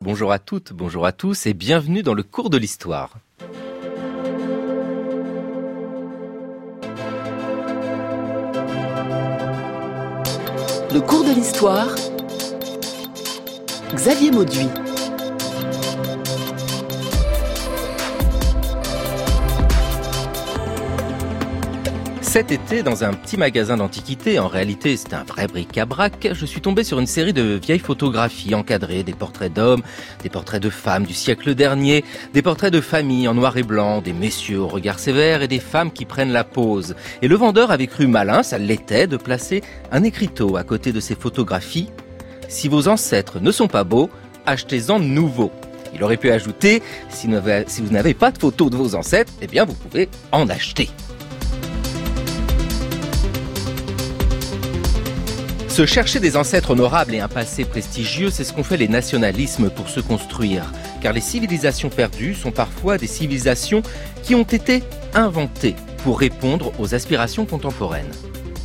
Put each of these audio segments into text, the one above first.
Bonjour à toutes, bonjour à tous et bienvenue dans le cours de l'histoire. Le cours de l'histoire, Xavier Mauduit. Cet été, dans un petit magasin d'antiquités, en réalité c'est un vrai bric-à-brac, je suis tombé sur une série de vieilles photographies encadrées, des portraits d'hommes, des portraits de femmes du siècle dernier, des portraits de familles en noir et blanc, des messieurs au regard sévère et des femmes qui prennent la pose. Et le vendeur avait cru malin, ça l'était, de placer un écriteau à côté de ces photographies. Si vos ancêtres ne sont pas beaux, achetez-en de nouveaux. Il aurait pu ajouter, si vous n'avez pas de photos de vos ancêtres, eh bien vous pouvez en acheter. Se chercher des ancêtres honorables et un passé prestigieux, c'est ce qu'ont fait les nationalismes pour se construire. Car les civilisations perdues sont parfois des civilisations qui ont été inventées pour répondre aux aspirations contemporaines.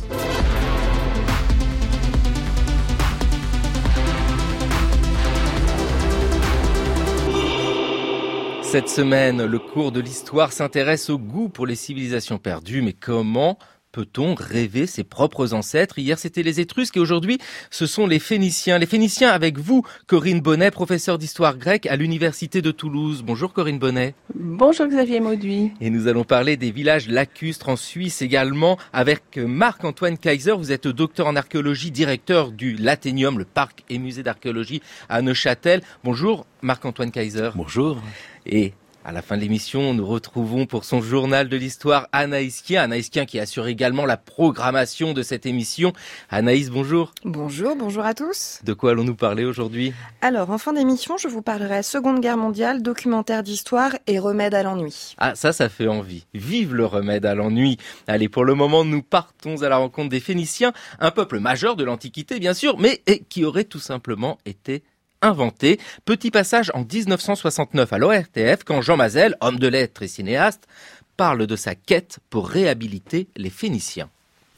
Cette semaine, le cours de l'histoire s'intéresse au goût pour les civilisations perdues, mais comment peut-on rêver ses propres ancêtres? Hier, c'était les Étrusques et aujourd'hui, ce sont les Phéniciens. Les Phéniciens avec vous, Corinne Bonnet, professeure d'histoire grecque à l'Université de Toulouse. Bonjour Corinne Bonnet. Bonjour Xavier Mauduit. Et nous allons parler des villages lacustres en Suisse également avec Marc-Antoine Kaiser. Vous êtes docteur en archéologie, directeur du Laténium, le parc et musée d'archéologie à Neuchâtel. Bonjour Marc-Antoine Kaiser. Bonjour. Et à la fin de l'émission, nous retrouvons pour son journal de l'histoire Anaïs Kien qui assure également la programmation de cette émission. Anaïs, bonjour. Bonjour à tous. De quoi allons-nous parler aujourd'hui? Alors, en fin d'émission, je vous parlerai Seconde Guerre mondiale, documentaire d'histoire et remède à l'ennui. Ah, ça fait envie. Vive le remède à l'ennui. Allez, pour le moment, nous partons à la rencontre des Phéniciens, un peuple majeur de l'Antiquité, bien sûr, mais qui aurait tout simplement été inventé. Petit passage en 1969 à l'ORTF quand Jean Mazel, homme de lettres et cinéaste, parle de sa quête pour réhabiliter les Phéniciens.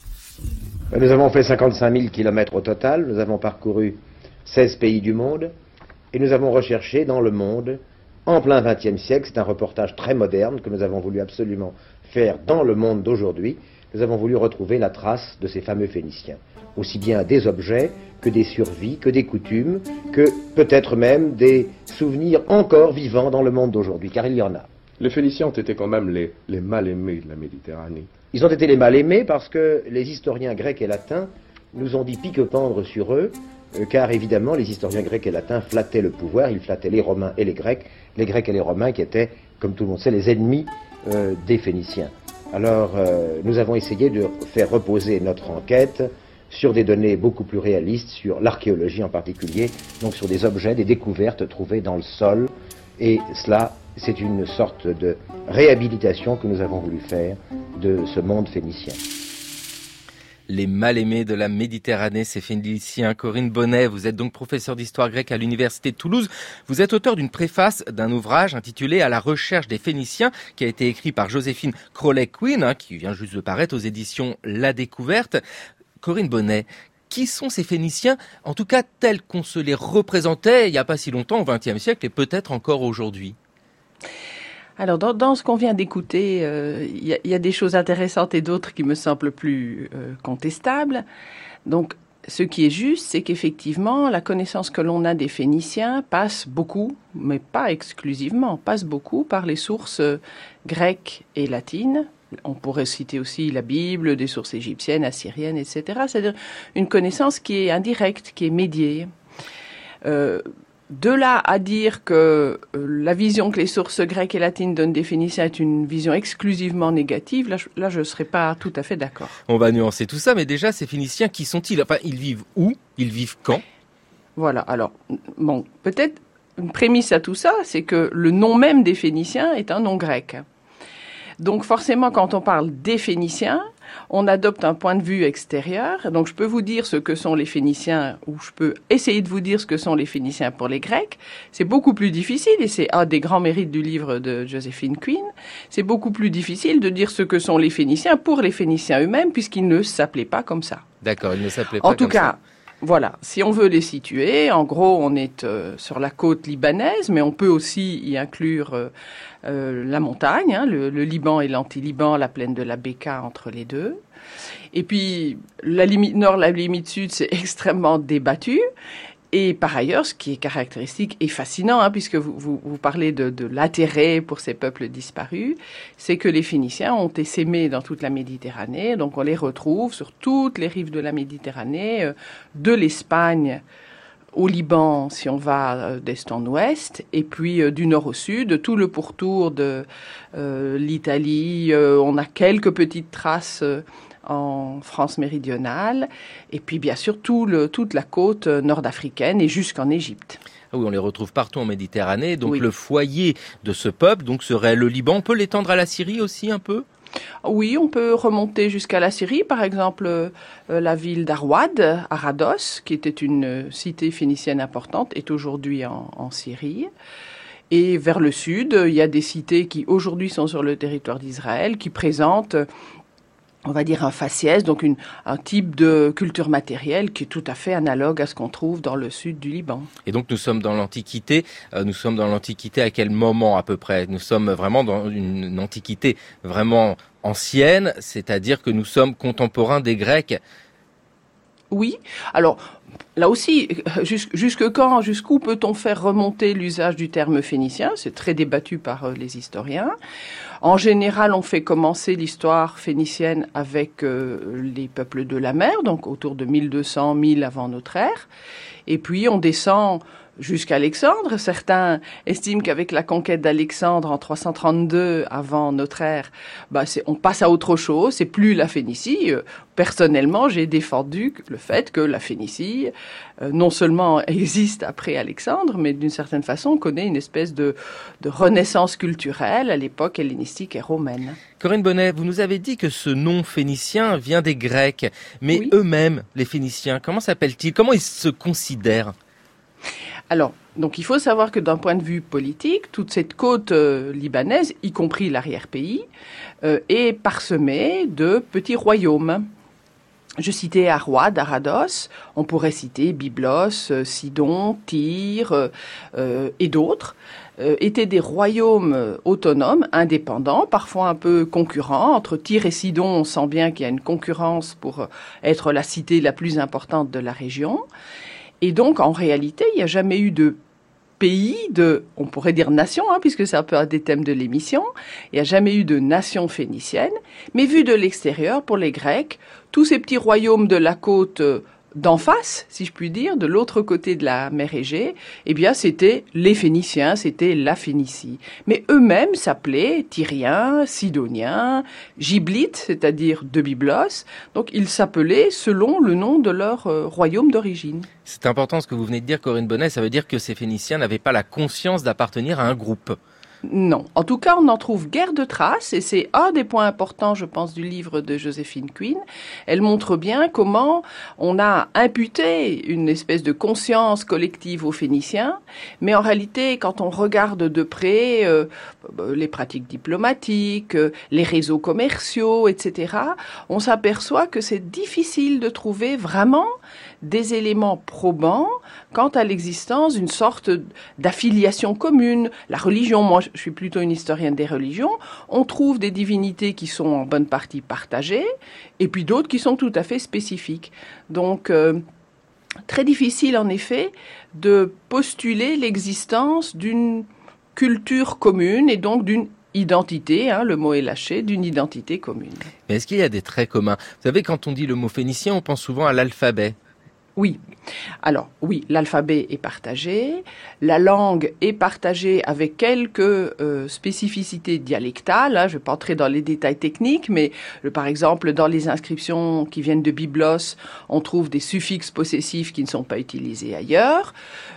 Nous avons fait 55 000 kilomètres au total, nous avons parcouru 16 pays du monde et nous avons recherché dans le monde, en plein XXe siècle, c'est un reportage très moderne que nous avons voulu absolument faire dans le monde d'aujourd'hui, nous avons voulu retrouver la trace de ces fameux Phéniciens. Aussi bien des objets que des survies, que des coutumes, que peut-être même des souvenirs encore vivants dans le monde d'aujourd'hui, car il y en a. Les Phéniciens ont été quand même les mal-aimés de la Méditerranée. Ils ont été les mal-aimés parce que les historiens grecs et latins nous ont dit pique-pendre sur eux, car évidemment les historiens grecs et latins flattaient le pouvoir, ils flattaient les Romains et les Grecs et les Romains qui étaient, comme tout le monde sait, les ennemis des Phéniciens. Alors nous avons essayé de faire reposer notre enquête sur des données beaucoup plus réalistes, sur l'archéologie en particulier, donc sur des objets, des découvertes trouvées dans le sol. Et cela, c'est une sorte de réhabilitation que nous avons voulu faire de ce monde phénicien. Les mal-aimés de la Méditerranée, ces Phéniciens. Corinne Bonnet, vous êtes donc professeur d'histoire grecque à l'Université de Toulouse. Vous êtes auteur d'une préface d'un ouvrage intitulé « À la recherche des Phéniciens » qui a été écrit par Joséphine Crowley-Quinn, qui vient juste de paraître aux éditions La Découverte. Corinne Bonnet, qui sont ces Phéniciens, en tout cas tels qu'on se les représentait il n'y a pas si longtemps, au XXe siècle, et peut-être encore aujourd'hui? Alors, dans ce qu'on vient d'écouter, il y a des choses intéressantes et d'autres qui me semblent plus contestables. Donc, ce qui est juste, c'est qu'effectivement, la connaissance que l'on a des Phéniciens passe beaucoup, mais pas exclusivement, passe beaucoup par les sources grecques et latines. On pourrait citer aussi la Bible, des sources égyptiennes, assyriennes, etc. C'est-à-dire une connaissance qui est indirecte, qui est médiée. De là à dire que la vision que les sources grecques et latines donnent des Phéniciens est une vision exclusivement négative, là je ne serais pas tout à fait d'accord. On va nuancer tout ça, mais déjà, ces Phéniciens, qui sont-ils? Enfin, ils vivent où? Ils vivent quand? Voilà, alors, bon, peut-être une prémisse à tout ça, c'est que le nom même des Phéniciens est un nom grec. Donc forcément, quand on parle des Phéniciens, on adopte un point de vue extérieur. Donc je peux vous dire ce que sont les Phéniciens, ou je peux essayer de vous dire ce que sont les Phéniciens pour les Grecs. C'est beaucoup plus difficile, et c'est un des grands mérites du livre de Joséphine Quinn. C'est beaucoup plus difficile de dire ce que sont les Phéniciens pour les Phéniciens eux-mêmes, puisqu'ils ne s'appelaient pas comme ça. D'accord, ils ne s'appelaient pas comme ça. En tout cas, Voilà, si on veut les situer, en gros, on est sur la côte libanaise, mais on peut aussi y inclure la montagne, hein, le Liban et l'anti-Liban, la plaine de la Bekaa entre les deux. Et puis, la limite nord, la limite sud, c'est extrêmement débattu. Et par ailleurs, ce qui est caractéristique et fascinant, hein, puisque vous parlez de l'intérêt pour ces peuples disparus, c'est que les Phéniciens ont essaimé dans toute la Méditerranée. Donc on les retrouve sur toutes les rives de la Méditerranée, de l'Espagne au Liban, si on va d'est en ouest, et puis du nord au sud, tout le pourtour de l'Italie. On a quelques petites traces en France méridionale, et puis bien sûr toute la côte nord-africaine et jusqu'en Égypte. Ah oui, on les retrouve partout en Méditerranée, donc oui. Le foyer de ce peuple donc serait le Liban. On peut l'étendre à la Syrie aussi un peu ? Oui, on peut remonter jusqu'à la Syrie, par exemple la ville d'Arwad, Arados, qui était une cité phénicienne importante, est aujourd'hui en Syrie. Et vers le sud, il y a des cités qui aujourd'hui sont sur le territoire d'Israël, qui présentent, on va dire, un faciès, donc un type de culture matérielle qui est tout à fait analogue à ce qu'on trouve dans le sud du Liban. Et donc nous sommes dans l'Antiquité. Nous sommes dans l'Antiquité à quel moment à peu près ? Nous sommes vraiment dans une Antiquité vraiment ancienne, c'est-à-dire que nous sommes contemporains des Grecs. Oui, alors là aussi, jusqu'où peut-on faire remonter l'usage du terme phénicien ? C'est très débattu par les historiens. En général, on fait commencer l'histoire phénicienne avec les peuples de la mer, donc autour de 1200-1000 avant notre ère. Et puis on descend jusqu'à Alexandre. Certains estiment qu'avec la conquête d'Alexandre en 332 avant notre ère, on passe à autre chose, c'est plus la Phénicie. Personnellement, j'ai défendu le fait que la Phénicie, non seulement existe après Alexandre, mais d'une certaine façon connaît une espèce de renaissance culturelle à l'époque hellénistique et romaine. Corinne Bonnet, vous nous avez dit que ce nom phénicien vient des Grecs, mais oui. Eux-mêmes, les Phéniciens, comment s'appellent-ils ? Comment ils se considèrent ? Alors, donc il faut savoir que d'un point de vue politique, toute cette côte libanaise, y compris l'arrière-pays, est parsemée de petits royaumes. Je citais Arwad, Arados, on pourrait citer Byblos, Sidon, Tyr et d'autres, étaient des royaumes autonomes, indépendants, parfois un peu concurrents. Entre Tyr et Sidon, on sent bien qu'il y a une concurrence pour être la cité la plus importante de la région. Et donc, en réalité, il n'y a jamais eu de pays, on pourrait dire nation, puisque c'est un peu un des thèmes de l'émission, il n'y a jamais eu de nation phénicienne, mais vu de l'extérieur, pour les Grecs, tous ces petits royaumes de la côte d'en face, si je puis dire, de l'autre côté de la mer Égée, eh bien, c'était les Phéniciens, c'était la Phénicie. Mais eux-mêmes s'appelaient Tyriens, Sidoniens, Gyblites, c'est-à-dire de Byblos. Donc, ils s'appelaient selon le nom de leur royaume d'origine. C'est important ce que vous venez de dire, Corinne Bonnet. Ça veut dire que ces Phéniciens n'avaient pas la conscience d'appartenir à un groupe. Non. En tout cas, on n'en trouve guère de traces, et c'est un des points importants, je pense, du livre de Joséphine Quinn. Elle montre bien comment on a imputé une espèce de conscience collective aux Phéniciens, mais en réalité, quand on regarde de près les pratiques diplomatiques, les réseaux commerciaux, etc., on s'aperçoit que c'est difficile de trouver vraiment des éléments probants quant à l'existence d'une sorte d'affiliation commune. La religion, moi je suis plutôt une historienne des religions, on trouve des divinités qui sont en bonne partie partagées, et puis d'autres qui sont tout à fait spécifiques. Donc, très difficile en effet de postuler l'existence d'une culture commune et donc d'une identité, le mot est lâché, d'une identité commune. Mais est-ce qu'il y a des traits communs ? Vous savez, quand on dit le mot phénicien, on pense souvent à l'alphabet. Oui. Alors, oui, l'alphabet est partagé, la langue est partagée avec quelques spécificités dialectales. Je ne vais pas entrer dans les détails techniques, mais par exemple, dans les inscriptions qui viennent de Byblos, on trouve des suffixes possessifs qui ne sont pas utilisés ailleurs.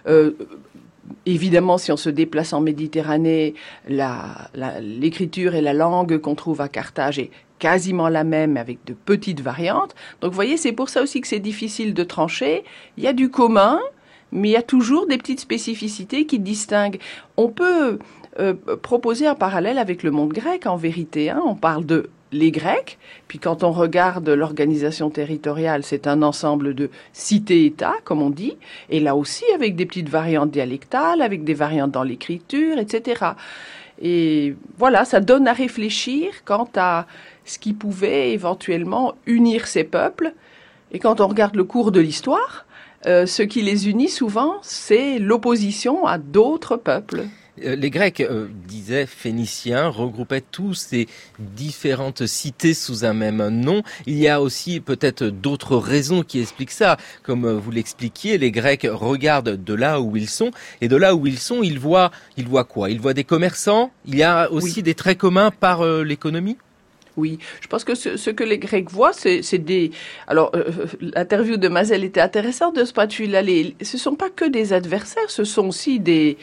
Évidemment, si on se déplace en Méditerranée, l'écriture et la langue qu'on trouve à Carthage est quasiment la même, avec de petites variantes. Donc, vous voyez, c'est pour ça aussi que c'est difficile de trancher. Il y a du commun, mais il y a toujours des petites spécificités qui distinguent. On peut proposer un parallèle avec le monde grec, en vérité. On parle de les Grecs. Puis quand on regarde l'organisation territoriale, c'est un ensemble de cités-États, comme on dit, et là aussi avec des petites variantes dialectales, avec des variantes dans l'écriture, etc. Et voilà, ça donne à réfléchir quant à ce qui pouvait éventuellement unir ces peuples. Et quand on regarde le cours de l'histoire, ce qui les unit souvent, c'est l'opposition à d'autres peuples. Les Grecs, disaient Phéniciens, regroupaient tous ces différentes cités sous un même nom. Il y a aussi peut-être d'autres raisons qui expliquent ça. Comme vous l'expliquiez, les Grecs regardent de là où ils sont, et de là où ils sont, ils voient quoi? Ils voient des commerçants. Il y a aussi des traits communs par l'économie. Oui, je pense que ce que les Grecs voient, c'est des... Alors, l'interview de Mazel était intéressante de ce point de vue-là. Ce sont pas que des adversaires, ce sont aussi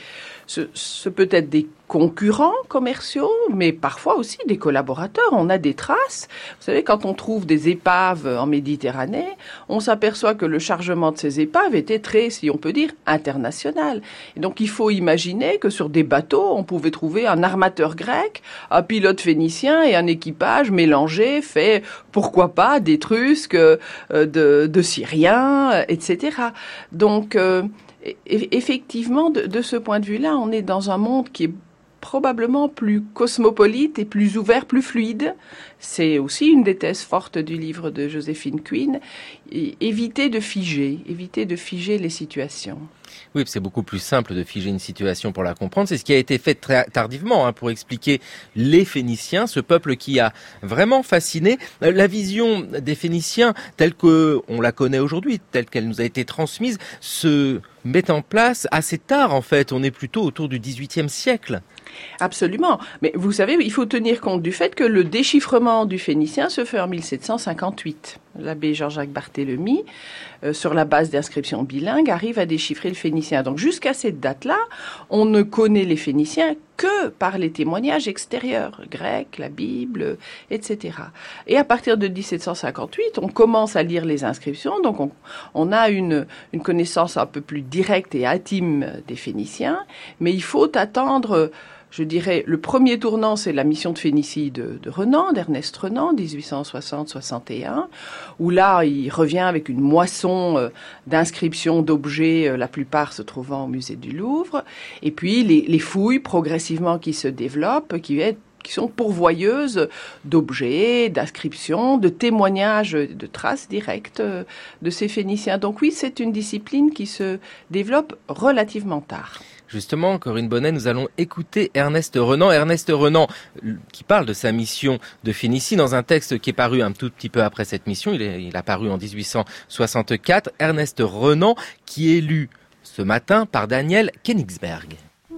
ce peut être des concurrents commerciaux, mais parfois aussi des collaborateurs. On a des traces. Vous savez, quand on trouve des épaves en Méditerranée, on s'aperçoit que le chargement de ces épaves était très, si on peut dire, international. Et donc, il faut imaginer que sur des bateaux, on pouvait trouver un armateur grec, un pilote phénicien et un équipage mélangé, fait, pourquoi pas, d'Étrusques, de Syriens, etc. Donc, effectivement, de ce point de vue-là, on est dans un monde qui est probablement plus cosmopolite et plus ouvert, plus fluide. C'est aussi une des thèses fortes du livre de Joséphine Quinn. Éviter de figer les situations. Oui, c'est beaucoup plus simple de figer une situation pour la comprendre. C'est ce qui a été fait très tardivement pour expliquer les Phéniciens, ce peuple qui a vraiment fasciné. La vision des Phéniciens, telle que on la connaît aujourd'hui, telle qu'elle nous a été transmise, se met en place assez tard en fait. On est plutôt autour du XVIIIe siècle. Absolument. Mais vous savez, il faut tenir compte du fait que le déchiffrement du phénicien se fait en 1758. L'abbé Jean-Jacques Barthélemy, sur la base d'inscriptions bilingues, arrive à déchiffrer le phénicien. Donc jusqu'à cette date-là, on ne connaît les Phéniciens que par les témoignages extérieurs, grecs, la Bible, etc. Et à partir de 1758, on commence à lire les inscriptions, donc on a une connaissance un peu plus directe et intime des Phéniciens, mais il faut attendre... Je dirais, le premier tournant, c'est la mission de Phénicie de Renan, d'Ernest Renan, 1860-61, où là, il revient avec une moisson d'inscriptions, d'objets, la plupart se trouvant au musée du Louvre, et puis les fouilles progressivement qui se développent, qui sont pourvoyeuses d'objets, d'inscriptions, de témoignages, de traces directes de ces Phéniciens. Donc oui, c'est une discipline qui se développe relativement tard. Justement, Corinne Bonnet, nous allons écouter Ernest Renan. Ernest Renan, qui parle de sa mission de Phénicie dans un texte qui est paru un tout petit peu après cette mission. Il a paru en 1864. Ernest Renan, qui est lu ce matin par Daniel Königsberg.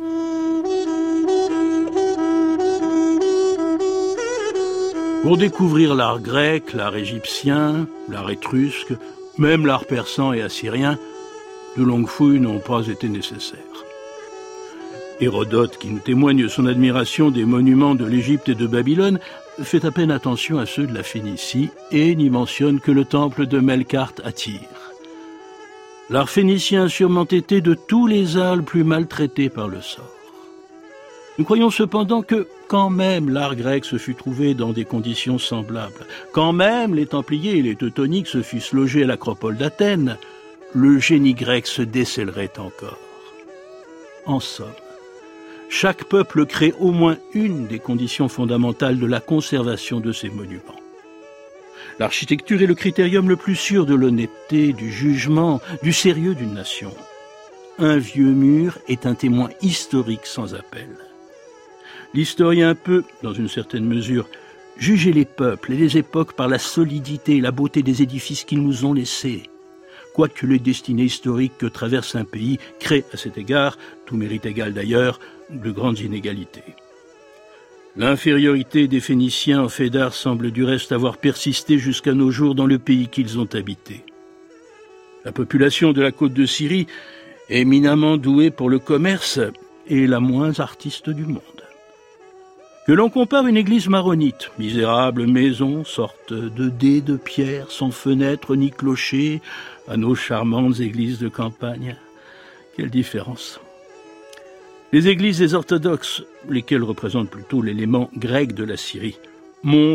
Pour découvrir l'art grec, l'art égyptien, l'art étrusque, même l'art persan et assyrien, de longues fouilles n'ont pas été nécessaires. Hérodote, qui nous témoigne son admiration des monuments de l'Égypte et de Babylone, fait à peine attention à ceux de la Phénicie et n'y mentionne que le temple de Melkart à Tyr. L'art phénicien a sûrement été de tous les arts le plus maltraité par le sort. Nous croyons cependant que, quand même l'art grec se fut trouvé dans des conditions semblables, quand même les Templiers et les Teutoniques se fussent logés à l'acropole d'Athènes, le génie grec se décèlerait encore. En somme, chaque peuple crée au moins une des conditions fondamentales de la conservation de ses monuments. L'architecture est le critérium le plus sûr de l'honnêteté, du jugement, du sérieux d'une nation. Un vieux mur est un témoin historique sans appel. L'historien peut, dans une certaine mesure, juger les peuples et les époques par la solidité et la beauté des édifices qu'ils nous ont laissés. Quoique les destinées historiques que traverse un pays créent à cet égard, tout mérite égal d'ailleurs, de grandes inégalités. L'infériorité des Phéniciens en fait d'art semble du reste avoir persisté jusqu'à nos jours dans le pays qu'ils ont habité. La population de la côte de Syrie, éminemment douée pour le commerce, est la moins artiste du monde. Que l'on compare une église maronite, misérable maison, sorte de dés de pierre, sans fenêtre ni clocher, à nos charmantes églises de campagne. Quelle différence! Les églises des orthodoxes, lesquelles représentent plutôt l'élément grec de la Syrie, montrent,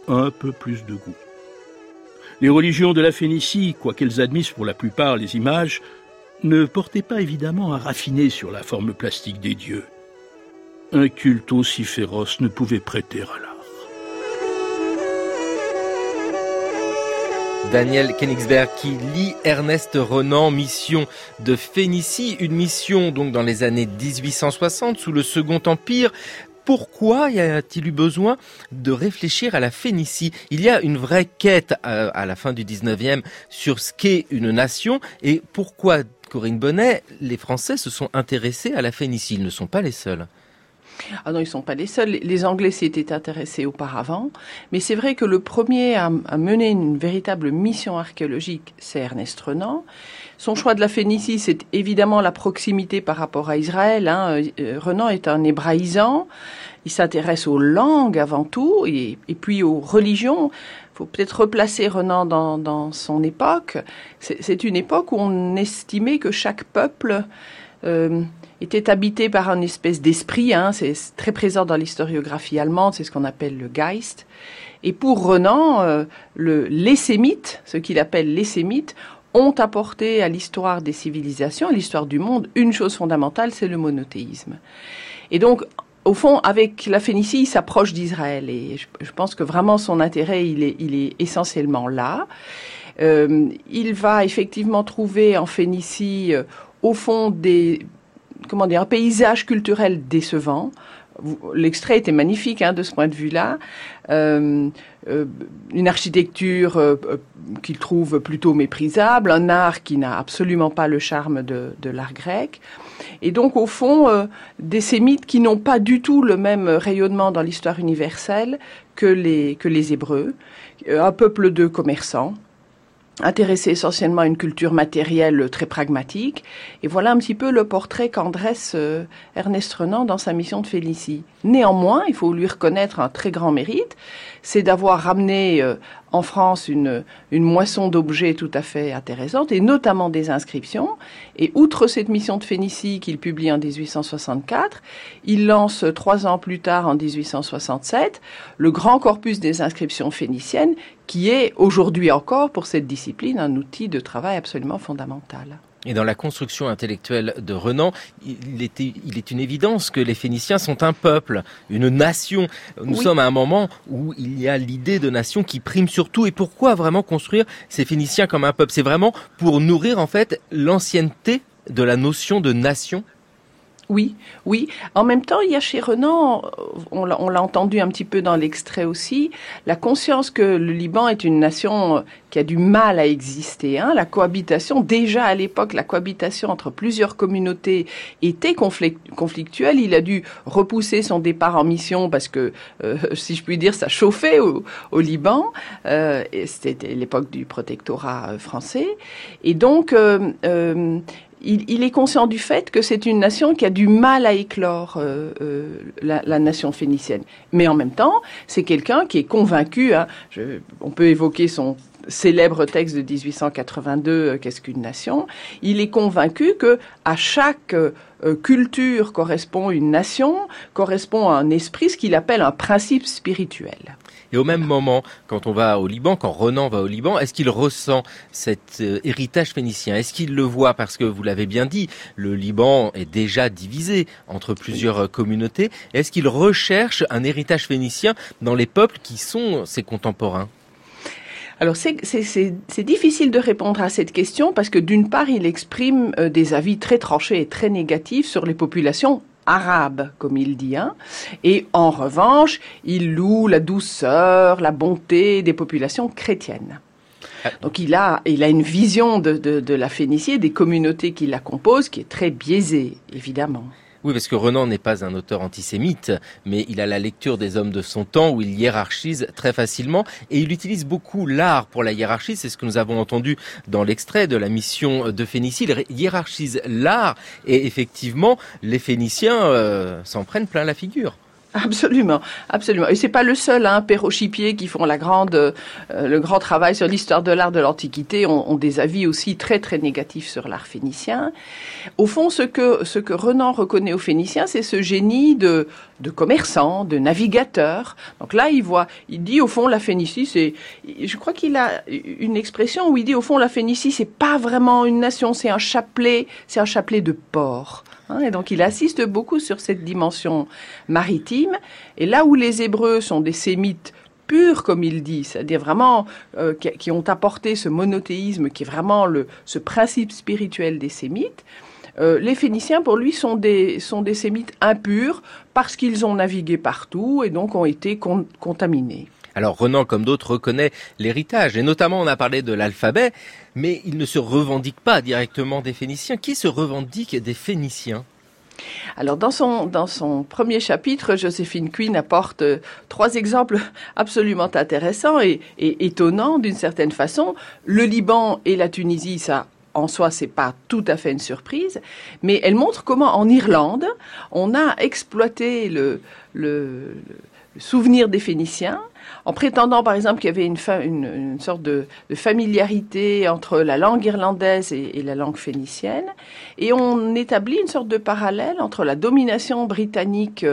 un peu plus de goût. Les religions de la Phénicie, quoiqu'elles admissent pour la plupart les images, ne portaient pas évidemment à raffiner sur la forme plastique des dieux. Un culte aussi féroce ne pouvait prêter à l'art. Daniel Königsberg qui lit Ernest Renan, Mission de Phénicie, une mission donc dans les années 1860 sous le Second Empire. Pourquoi y a-t-il eu besoin de réfléchir à la Phénicie ? Il y a une vraie quête à la fin du 19e sur ce qu'est une nation et pourquoi, Corinne Bonnet, les Français se sont intéressés à la Phénicie. Ils ne sont pas les seuls. Ah non, ils ne sont pas les seuls. Les Anglais s'y étaient intéressés auparavant. Mais c'est vrai que le premier à mener une véritable mission archéologique, c'est Ernest Renan. Son choix de la Phénicie, c'est évidemment la proximité par rapport à Israël. Renan est un hébraïsant. Il s'intéresse aux langues avant tout et puis aux religions. Il faut peut-être replacer Renan dans son époque. C'est une époque où on estimait que chaque peuple était habité par une espèce d'esprit. C'est très présent dans l'historiographie allemande, c'est ce qu'on appelle le Geist. Et pour Renan, les Sémites, ce qu'il appelle les Sémites, ont apporté à l'histoire des civilisations, à l'histoire du monde, une chose fondamentale, c'est le monothéisme. Et donc, au fond, avec la Phénicie, il s'approche d'Israël. Et je pense que vraiment son intérêt, il est essentiellement là. Il va effectivement trouver en Phénicie, au fond, un paysage culturel décevant. L'extrait était magnifique de ce point de vue-là. Une architecture qu'il trouve plutôt méprisable, un art qui n'a absolument pas le charme de l'art grec. Et donc, au fond, des Sémites qui n'ont pas du tout le même rayonnement dans l'histoire universelle que les Hébreux, un peuple de commerçants, intéressé essentiellement à une culture matérielle très pragmatique. Et voilà un petit peu le portrait qu'en dresse Ernest Renan dans sa mission de Phénicie. Néanmoins, il faut lui reconnaître un très grand mérite, c'est d'avoir ramené en France une moisson d'objets tout à fait intéressante, et notamment des inscriptions. Et outre cette mission de Phénicie qu'il publie en 1864, il lance 3 ans plus tard, en 1867, le grand corpus des inscriptions phéniciennes, qui est aujourd'hui encore, pour cette discipline, un outil de travail absolument fondamental. Et dans la construction intellectuelle de Renan, il est une évidence que les Phéniciens sont un peuple, une nation. Nous sommes à un moment où il y a l'idée de nation qui prime sur tout. Et pourquoi vraiment construire ces Phéniciens comme un peuple ? C'est vraiment pour nourrir en fait l'ancienneté de la notion de nation ? Oui. En même temps, il y a chez Renan, on l'a entendu un petit peu dans l'extrait aussi, la conscience que le Liban est une nation qui a du mal à exister. La cohabitation, déjà à l'époque, la cohabitation entre plusieurs communautés était conflictuelle. Il a dû repousser son départ en mission parce que, si je puis dire, ça chauffait au Liban. Et c'était l'époque du protectorat français. Et donc, il est conscient du fait que c'est une nation qui a du mal à éclore la nation phénicienne. Mais en même temps, c'est quelqu'un qui est convaincu. On peut évoquer son célèbre texte de 1882, Qu'est-ce qu'une nation ? Il est convaincu que à chaque culture correspond une nation, correspond à un esprit, ce qu'il appelle un principe spirituel. Et au même moment, quand on va au Liban, quand Renan va au Liban, est-ce qu'il ressent cet héritage phénicien ? Est-ce qu'il le voit ? Parce que vous l'avez bien dit, le Liban est déjà divisé entre plusieurs communautés. Est-ce qu'il recherche un héritage phénicien dans les peuples qui sont ses contemporains ? Alors c'est difficile de répondre à cette question parce que d'une part, il exprime des avis très tranchés et très négatifs sur les populations arabe, comme il dit, et en revanche, il loue la douceur, la bonté des populations chrétiennes. Donc il a une vision de la Phénicie et des communautés qui la composent qui est très biaisée, évidemment. Oui, parce que Renan n'est pas un auteur antisémite, mais il a la lecture des hommes de son temps où il hiérarchise très facilement et il utilise beaucoup l'art pour la hiérarchie. C'est ce que nous avons entendu dans l'extrait de la mission de Phénicie. Il hiérarchise l'art et effectivement, les Phéniciens s'en prennent plein la figure. Absolument, absolument. Et c'est pas le seul, Perrault-Chipier qui font le grand travail sur l'histoire de l'art de l'Antiquité ont des avis aussi très très négatifs sur l'art phénicien. Au fond, ce que Renan reconnaît aux Phéniciens, c'est ce génie de commerçant, de navigateur. Donc là, il dit au fond la Phénicie, je crois qu'il a une expression où il dit au fond la Phénicie, c'est pas vraiment une nation, c'est un chapelet de ports. Et donc il insiste beaucoup sur cette dimension maritime. Et là où les Hébreux sont des sémites purs, comme il dit, c'est-à-dire vraiment qui ont apporté ce monothéisme qui est vraiment ce principe spirituel des sémites, les Phéniciens, pour lui, sont des sémites impurs parce qu'ils ont navigué partout et donc ont été contaminés. Alors Renan, comme d'autres, reconnaît l'héritage, et notamment on a parlé de l'alphabet, mais il ne se revendique pas directement des Phéniciens. Qui se revendique des Phéniciens ? Alors dans son premier chapitre, Joséphine Quinn apporte 3 exemples absolument intéressants et étonnants d'une certaine façon. Le Liban et la Tunisie, ça en soi, c'est pas tout à fait une surprise, mais elle montre comment en Irlande, on a exploité le souvenir des Phéniciens, en prétendant par exemple qu'il y avait une sorte de familiarité entre la langue irlandaise et la langue phénicienne, et on établit une sorte de parallèle entre la domination britannique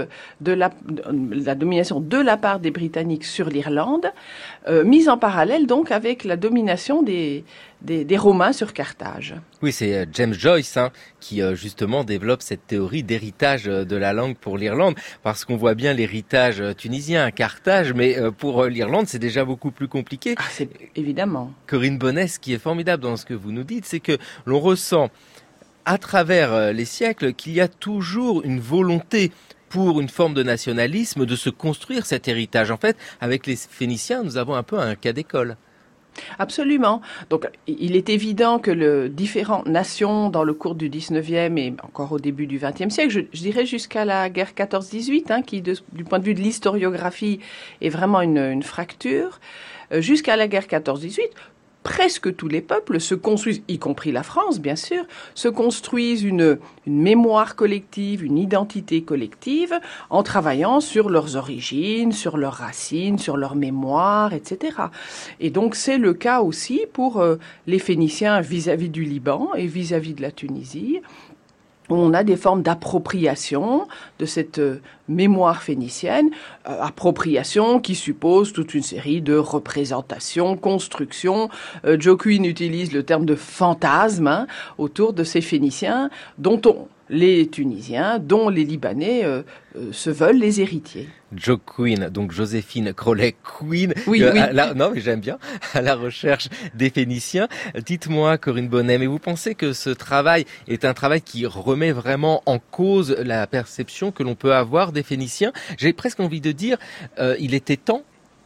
la domination de la part des Britanniques sur l'Irlande, mise en parallèle donc avec la domination des Romains sur Carthage. Oui, c'est James Joyce qui justement développe cette théorie d'héritage de la langue pour l'Irlande, parce qu'on voit bien l'héritage tunisien à Carthage, mais pour l'Irlande, c'est déjà beaucoup plus compliqué. Ah, c'est évidemment. Corinne Bonnet, ce qui est formidable dans ce que vous nous dites, c'est que l'on ressent à travers les siècles qu'il y a toujours une volonté pour une forme de nationalisme de se construire cet héritage. En fait, avec les Phéniciens, nous avons un peu un cas d'école. Absolument. Donc, il est évident que les différentes nations dans le cours du 19e et encore au début du 20e siècle, je dirais jusqu'à la guerre 14-18, qui du point de vue de l'historiographie est vraiment une fracture, jusqu'à la guerre 14-18, presque tous les peuples se construisent, y compris la France bien sûr, se construisent une mémoire collective, une identité collective, en travaillant sur leurs origines, sur leurs racines, sur leur mémoire, etc. Et donc c'est le cas aussi pour les Phéniciens vis-à-vis du Liban et vis-à-vis de la Tunisie. On a des formes d'appropriation de cette mémoire phénicienne, appropriation qui suppose toute une série de représentations, constructions. Joe Quinn utilise le terme de fantasme autour de ces Phéniciens dont les Tunisiens, dont les Libanais se veulent les héritiers. Joe Quinn, donc Joséphine Crowley Quinn. Oui. Non, mais j'aime bien, à la recherche des Phéniciens. Dites-moi, Corinne Bonnet, mais vous pensez que ce travail est un travail qui remet vraiment en cause la perception que l'on peut avoir des Phéniciens ? J'ai presque envie de dire, il était temps.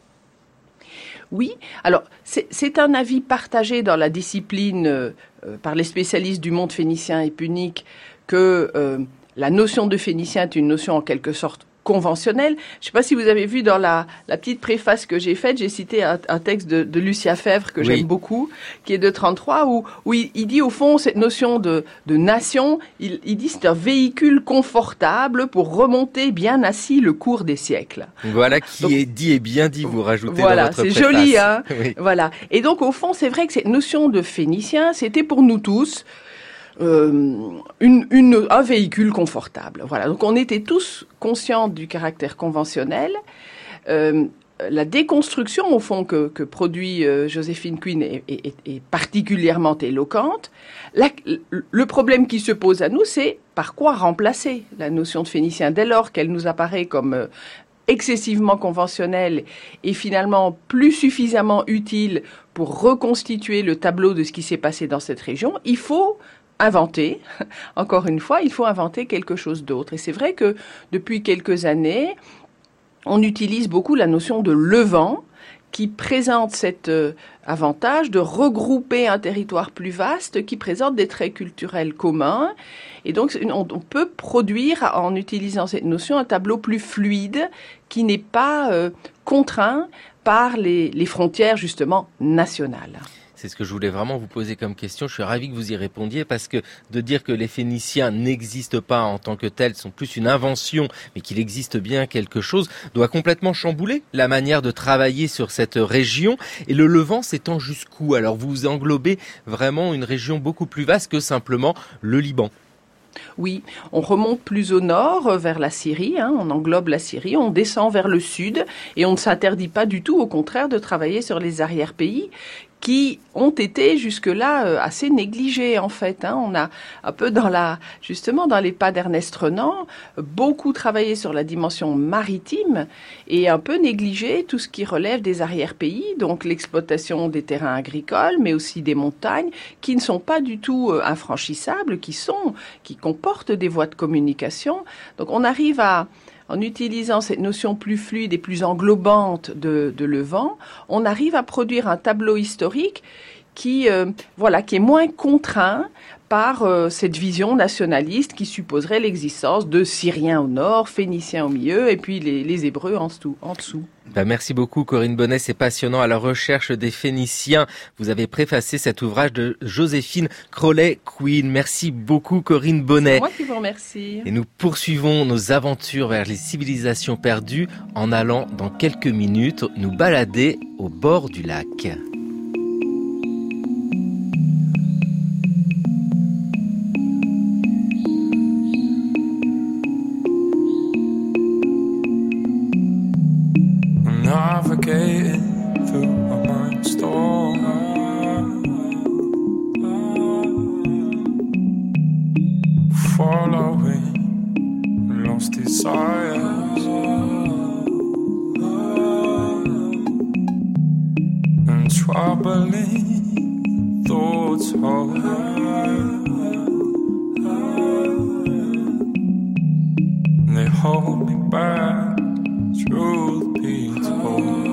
Oui, alors c'est un avis partagé dans la discipline par les spécialistes du monde phénicien et punique que la notion de Phénicien est une notion en quelque sorte conventionnelle. Je ne sais pas si vous avez vu dans la petite préface que j'ai faite, j'ai cité un texte de Lucia Fèvre que j'aime beaucoup, qui est de 1933, où il dit au fond cette notion de nation, il dit c'est un véhicule confortable pour remonter bien assis le cours des siècles. Voilà qui donc, est dit et bien dit, vous rajoutez dans votre préface. Voilà, c'est joli, hein. Oui. Voilà. Et donc au fond, c'est vrai que cette notion de Phénicien, c'était pour nous tous un véhicule confortable. Voilà. Donc on était tous conscients du caractère conventionnel. La déconstruction, au fond, que produit Joséphine Quinn est particulièrement éloquente. Le problème qui se pose à nous, c'est par quoi remplacer la notion de Phénicien dès lors qu'elle nous apparaît comme excessivement conventionnelle et finalement plus suffisamment utile pour reconstituer le tableau de ce qui s'est passé dans cette région. Il faut inventer, encore une fois, il faut inventer quelque chose d'autre. Et c'est vrai que depuis quelques années, on utilise beaucoup la notion de levant qui présente cet avantage de regrouper un territoire plus vaste qui présente des traits culturels communs. Et donc, on peut produire, en utilisant cette notion, un tableau plus fluide qui n'est pas contraint par les frontières, justement, nationales. C'est ce que je voulais vraiment vous poser comme question. Je suis ravi que vous y répondiez parce que de dire que les Phéniciens n'existent pas en tant que tels, sont plus une invention, mais qu'il existe bien quelque chose, doit complètement chambouler la manière de travailler sur cette région. Et le Levant s'étend jusqu'où? Alors vous englobez vraiment une région beaucoup plus vaste que simplement le Liban. Oui, on remonte plus au nord, vers la Syrie, on englobe la Syrie, on descend vers le sud et on ne s'interdit pas du tout, au contraire, de travailler sur les arrière-pays qui ont été jusque-là assez négligés en fait. On a un peu justement dans les pas d'Ernest Renan, beaucoup travaillé sur la dimension maritime et un peu négligé tout ce qui relève des arrière-pays, donc l'exploitation des terrains agricoles, mais aussi des montagnes qui ne sont pas du tout infranchissables, qui comportent des voies de communication. Donc on arrive en utilisant cette notion plus fluide et plus englobante de Levant, on arrive à produire un tableau historique qui est moins contraint par cette vision nationaliste qui supposerait l'existence de Syriens au nord, Phéniciens au milieu et puis les Hébreux en dessous. Merci beaucoup Corinne Bonnet, c'est passionnant. À la recherche des Phéniciens, vous avez préfacé cet ouvrage de Joséphine Crowley-Quinn. Merci beaucoup Corinne Bonnet. C'est moi qui vous remercie. Et nous poursuivons nos aventures vers les civilisations perdues en allant dans quelques minutes nous balader au bord du lac. Navigating through a mind storm, following lost desires, and troubling thoughts hold. They hold me back, truth be told.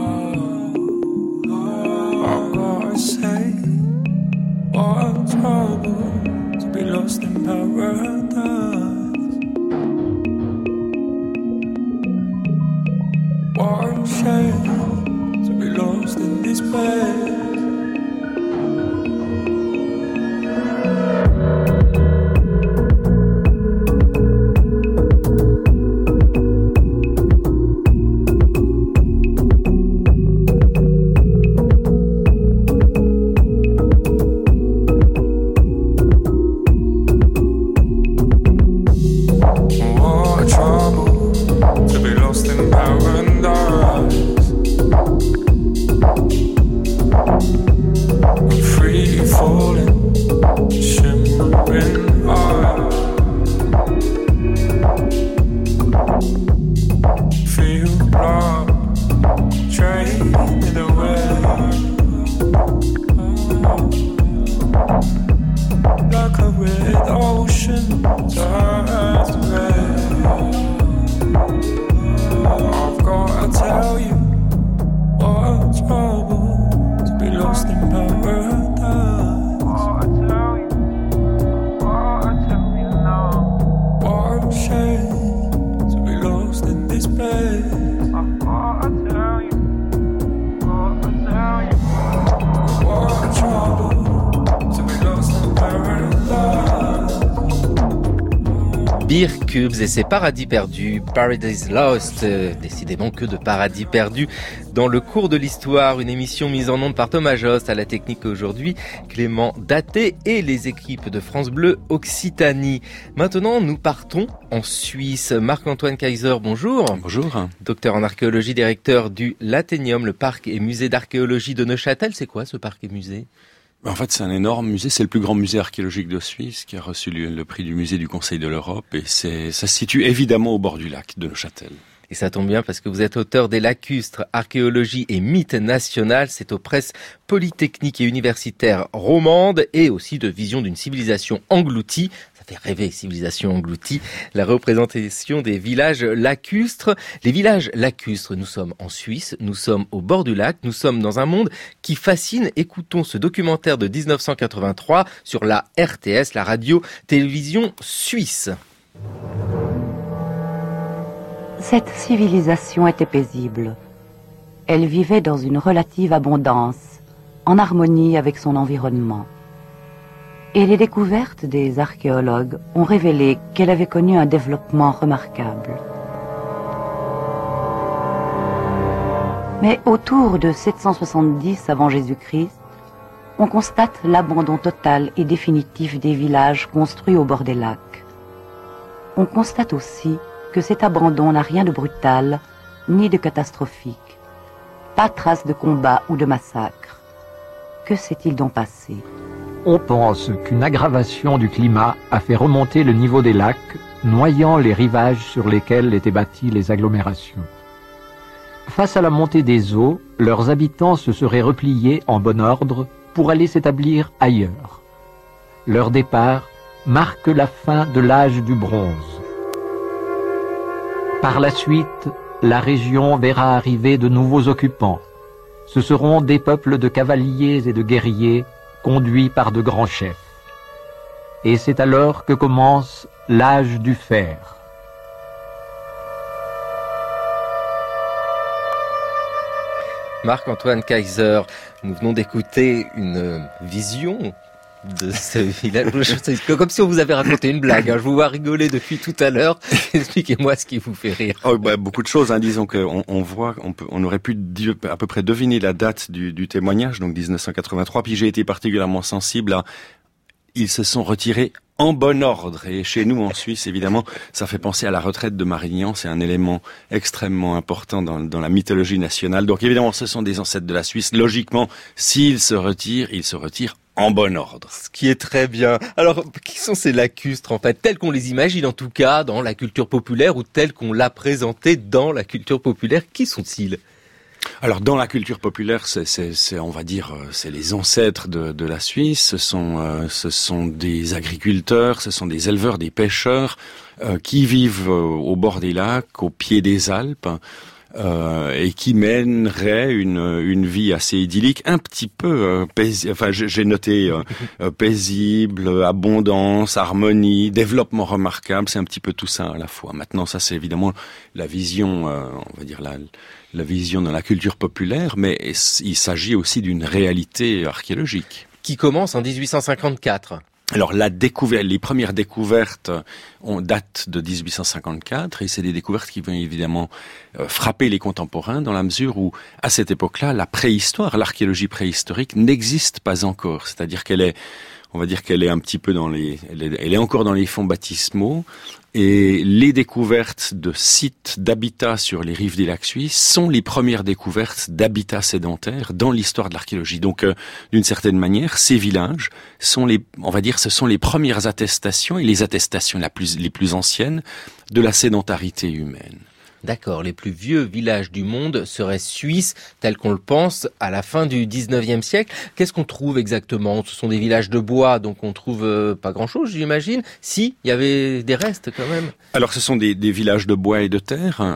I've gotta say, what trouble to be lost in paradise. What a shame to be lost in this place. Beer Cubes et ses paradis perdus, Paradise Lost, décidément que de paradis perdus dans le cours de l'histoire, une émission mise en onde par Thomas Jost, à la technique aujourd'hui, Clément Daté et les équipes de France Bleu Occitanie. Maintenant, nous partons en Suisse. Marc-Antoine Kaiser, bonjour. Bonjour. Docteur en archéologie, directeur du Lathénium, le parc et musée d'archéologie de Neuchâtel. C'est quoi ce parc et musée ? En fait, c'est un énorme musée. C'est le plus grand musée archéologique de Suisse qui a reçu le prix du musée du Conseil de l'Europe. Et ça se situe évidemment au bord du lac de Neuchâtel. Et ça tombe bien parce que vous êtes auteur des Lacustres, archéologie et mythes national. C'est aux presses polytechniques et universitaires romandes et aussi de vision d'une civilisation engloutie. Ça fait rêver, civilisation engloutie. La représentation des villages lacustres. Les villages lacustres, nous sommes en Suisse, nous sommes au bord du lac, nous sommes dans un monde qui fascine. Écoutons ce documentaire de 1983 sur la RTS, la radio-télévision suisse. Cette civilisation était paisible. Elle vivait dans une relative abondance, en harmonie avec son environnement. Et les découvertes des archéologues ont révélé qu'elle avait connu un développement remarquable. Mais autour de 770 avant Jésus-Christ, on constate l'abandon total et définitif des villages construits au bord des lacs. On constate aussi que cet abandon n'a rien de brutal ni de catastrophique. Pas trace de combat ou de massacre. Que s'est-il donc passé ? On pense qu'une aggravation du climat a fait remonter le niveau des lacs, noyant les rivages sur lesquels étaient bâties les agglomérations. Face à la montée des eaux, leurs habitants se seraient repliés en bon ordre pour aller s'établir ailleurs. Leur départ marque la fin de l'âge du bronze. Par la suite, la région verra arriver de nouveaux occupants. Ce seront des peuples de cavaliers et de guerriers conduits par de grands chefs. Et c'est alors que commence l'âge du fer. Marc-Antoine Kayser, nous venons d'écouter une vision de ce village. Comme si on vous avait raconté une blague. Je vous vois rigoler depuis tout à l'heure. Expliquez-moi ce qui vous fait rire. Beaucoup de choses. Disons on aurait pu à peu près deviner la date du témoignage, donc 1983. Puis j'ai été particulièrement sensible à. Ils se sont retirés en bon ordre. Et chez nous, en Suisse, évidemment, ça fait penser à la retraite de Marignan. C'est un élément extrêmement important dans la mythologie nationale. Donc évidemment, ce sont des ancêtres de la Suisse. Logiquement, s'ils se retirent, ils se retirent en bon ordre. Ce qui est très bien. Alors, qui sont ces lacustres, en fait, tels qu'on les imagine, en tout cas, dans la culture populaire, ou tels qu'on l'a présenté dans la culture populaire? Qui sont-ils? Alors, dans la culture populaire, on va dire, c'est les ancêtres de la Suisse. Ce sont des agriculteurs, ce sont des éleveurs, des pêcheurs, qui vivent au bord des lacs, au pied des Alpes. Et qui mènerait une vie assez idyllique, un petit peu j'ai noté paisible, abondance, harmonie, développement remarquable, c'est un petit peu tout ça à la fois. Maintenant, ça c'est évidemment la vision, on va dire la vision dans la culture populaire, mais il s'agit aussi d'une réalité archéologique. Qui commence en 1854. Alors les premières découvertes datent de 1854 et c'est des découvertes qui vont évidemment frapper les contemporains dans la mesure où à cette époque-là, la préhistoire, l'archéologie préhistorique n'existe pas encore. C'est-à-dire qu'elle est un petit peu elle est encore dans les fonds baptismaux. Et les découvertes de sites d'habitat sur les rives des lacs suisses sont les premières découvertes d'habitat sédentaire dans l'histoire de l'archéologie. Donc, d'une certaine manière, ces villages sont ce sont les premières attestations et les attestations les plus anciennes de la sédentarité humaine. D'accord, les plus vieux villages du monde seraient suisses, tels qu'on le pense, à la fin du 19e siècle. Qu'est-ce qu'on trouve exactement? Ce sont des villages de bois, donc on trouve pas grand-chose, j'imagine. Si, il y avait des restes quand même. Alors ce sont des villages de bois et de terre,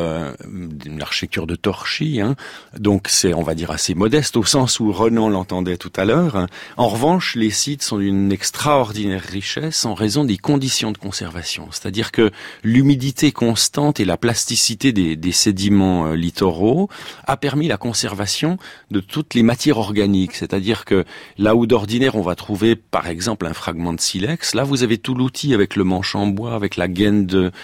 une architecture de torchis, donc c'est, on va dire, assez modeste, au sens où Renan l'entendait tout à l'heure. En revanche, les sites sont d'une extraordinaire richesse en raison des conditions de conservation. C'est-à-dire que l'humidité constante et la plasticité des sédiments littoraux a permis la conservation de toutes les matières organiques. C'est-à-dire que là où d'ordinaire on va trouver par exemple un fragment de silex, là vous avez tout l'outil avec le manche en bois, avec la gaine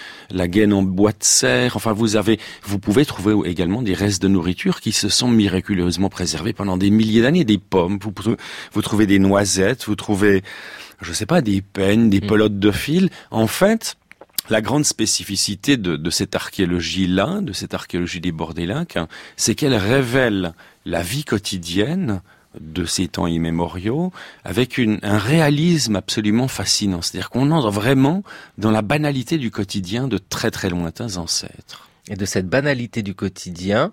en bois de serre. Enfin vous pouvez trouver également des restes de nourriture qui se sont miraculeusement préservés pendant des milliers d'années. Des pommes, vous trouvez des noisettes, vous trouvez, des peignes, des pelotes de fil. En fait, la grande spécificité de cette archéologie-là, de cette archéologie des bords des lacs, c'est qu'elle révèle la vie quotidienne de ces temps immémoriaux avec un réalisme absolument fascinant. C'est-à-dire qu'on entre vraiment dans la banalité du quotidien de très très lointains ancêtres. Et de cette banalité du quotidien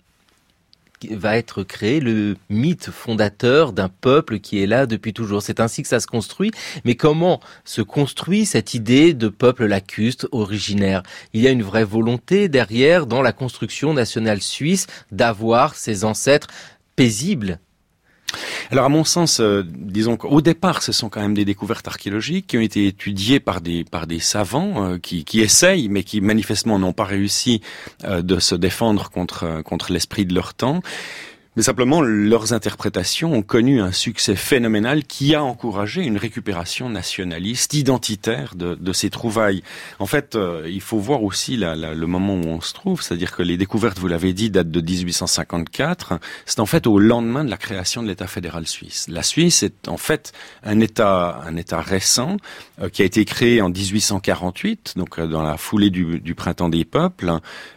va être créé le mythe fondateur d'un peuple qui est là depuis toujours. C'est ainsi que ça se construit. Mais comment se construit cette idée de peuple lacustre originaire? Il y a une vraie volonté derrière, dans la construction nationale suisse, d'avoir ces ancêtres paisibles. Alors à mon sens, disons qu'au départ, ce sont quand même des découvertes archéologiques qui ont été étudiées par des savants qui essayent, mais qui manifestement n'ont pas réussi de se défendre contre l'esprit de leur temps. Mais simplement, leurs interprétations ont connu un succès phénoménal qui a encouragé une récupération nationaliste, identitaire de ces trouvailles. En fait, il faut voir aussi le moment où on se trouve, c'est-à-dire que les découvertes, vous l'avez dit, datent de 1854. C'est en fait au lendemain de la création de l'État fédéral suisse. La Suisse est en fait un État récent qui a été créé en 1848, donc dans la foulée du printemps des peuples,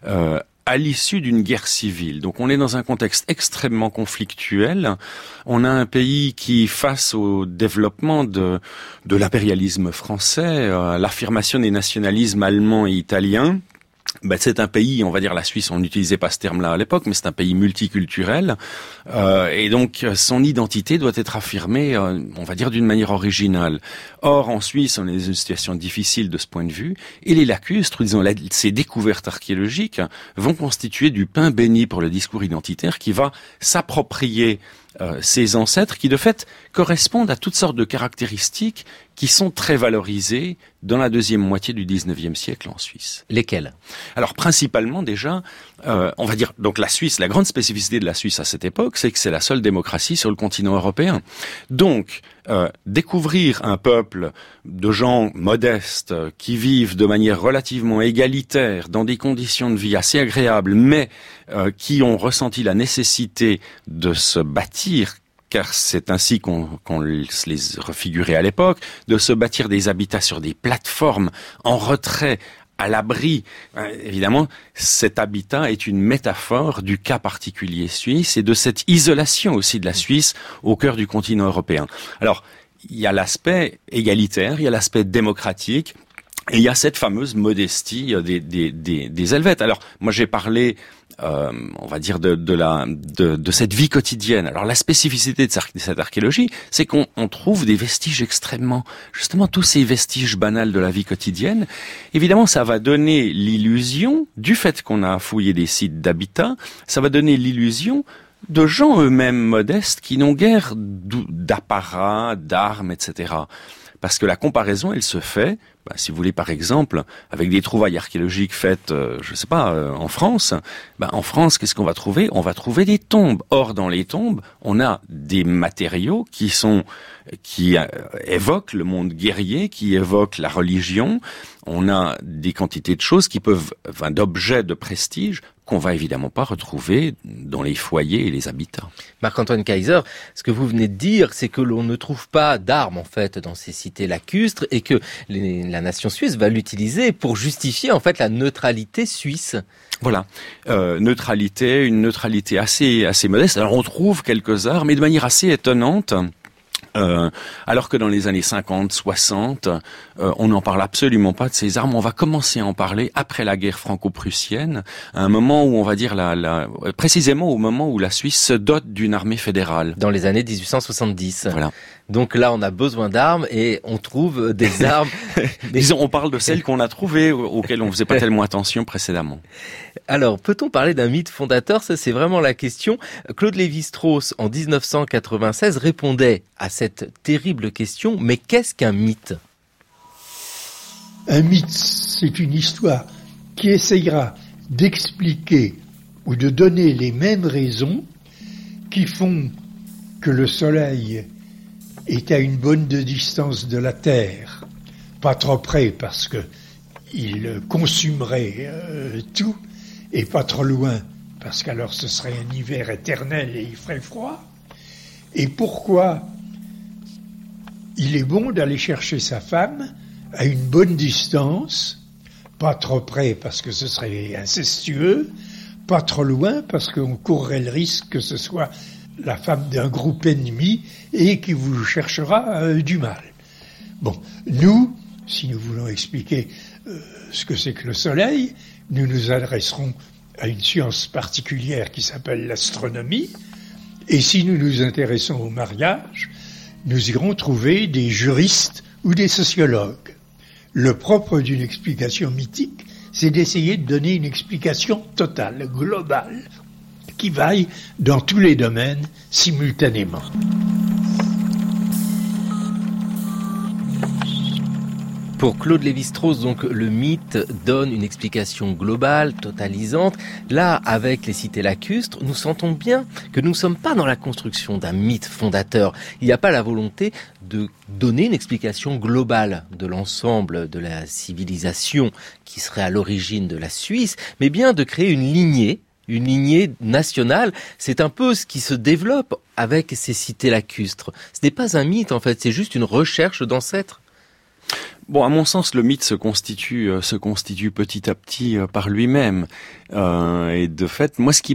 à l'issue d'une guerre civile. Donc on est dans un contexte extrêmement conflictuel. On a un pays qui, face au développement de l'impérialisme français, l'affirmation des nationalismes allemands et italiens, c'est un pays, on va dire la Suisse, on n'utilisait pas ce terme-là à l'époque, mais c'est un pays multiculturel, et donc son identité doit être affirmée, on va dire d'une manière originale. Or, en Suisse, on est dans une situation difficile de ce point de vue, et les lacustres, disons, ces découvertes archéologiques vont constituer du pain béni pour le discours identitaire qui va s'approprier ces ancêtres qui, de fait, correspondent à toutes sortes de caractéristiques qui sont très valorisées dans la deuxième moitié du 19e siècle en Suisse. Lesquelles ? Alors, principalement, déjà, on va dire, donc la Suisse, la grande spécificité de la Suisse à cette époque, c'est que c'est la seule démocratie sur le continent européen. Donc, découvrir un peuple de gens modestes qui vivent de manière relativement égalitaire dans des conditions de vie assez agréables, mais qui ont ressenti la nécessité de se bâtir, car c'est ainsi qu'on les refigurait à l'époque, de se bâtir des habitats sur des plateformes en retrait, à l'abri. Évidemment, cet habitat est une métaphore du cas particulier suisse et de cette isolation aussi de la Suisse au cœur du continent européen. Alors, il y a l'aspect égalitaire, il y a l'aspect démocratique, et il y a cette fameuse modestie des Helvètes. Alors, moi j'ai parlé, on va dire, de cette vie quotidienne. Alors la spécificité de cette archéologie, c'est qu'on trouve des vestiges extrêmement, justement tous ces vestiges banals de la vie quotidienne. Évidemment, ça va donner l'illusion, du fait qu'on a fouillé des sites d'habitat, ça va donner l'illusion de gens eux-mêmes modestes qui n'ont guère d'apparat, d'armes, etc. Parce que la comparaison, elle se fait, si vous voulez, par exemple, avec des trouvailles archéologiques faites, je sais pas, en France. En France, qu'est-ce qu'on va trouver ? On va trouver des tombes. Or, dans les tombes, on a des matériaux qui évoquent le monde guerrier, qui évoquent la religion. On a des quantités de choses d'objets de prestige qu'on va évidemment pas retrouver dans les foyers et les habitats. Marc-Antoine Kaiser, ce que vous venez de dire, c'est que l'on ne trouve pas d'armes en fait dans ces cités lacustres et que la nation suisse va l'utiliser pour justifier en fait la neutralité suisse. Voilà, une neutralité assez modeste. Alors on trouve quelques armes, mais de manière assez étonnante. Alors que dans les années 50, 60, on n'en parle absolument pas de ces armes. On va commencer à en parler après la guerre franco-prussienne, à un moment où on va dire précisément au moment où la Suisse se dote d'une armée fédérale. Dans les années 1870. Voilà. Donc là, on a besoin d'armes et on trouve des armes. Disons, on parle de celles qu'on a trouvées, auxquelles on ne faisait pas tellement attention précédemment. Alors, peut-on parler d'un mythe fondateur ? Ça, c'est vraiment la question. Claude Lévi-Strauss, en 1996, répondait à cette terrible question, mais qu'est-ce qu'un mythe ? Un mythe, c'est une histoire qui essayera d'expliquer ou de donner les mêmes raisons qui font que le Soleil est à une bonne distance de la Terre, pas trop près parce que il consumerait tout, et pas trop loin parce qu'alors ce serait un hiver éternel et il ferait froid. Et pourquoi il est bon d'aller chercher sa femme à une bonne distance, pas trop près parce que ce serait incestueux, pas trop loin parce qu'on courrait le risque que ce soit la femme d'un groupe ennemi et qui vous cherchera du mal. Bon, nous, si nous voulons expliquer ce que c'est que le Soleil, nous nous adresserons à une science particulière qui s'appelle l'astronomie, et si nous nous intéressons au mariage, nous irons trouver des juristes ou des sociologues. Le propre d'une explication mythique, c'est d'essayer de donner une explication totale, globale, qui vaille dans tous les domaines simultanément. Pour Claude Lévi-Strauss, donc, le mythe donne une explication globale, totalisante. Là, avec les cités lacustres, nous sentons bien que nous ne sommes pas dans la construction d'un mythe fondateur. Il n'y a pas la volonté de donner une explication globale de l'ensemble de la civilisation qui serait à l'origine de la Suisse, mais bien de créer une lignée nationale. C'est un peu ce qui se développe avec ces cités lacustres. Ce n'est pas un mythe, en fait, c'est juste une recherche d'ancêtres. Bon, à mon sens, le mythe se constitue petit à petit par lui-même. Et de fait, moi, ce qui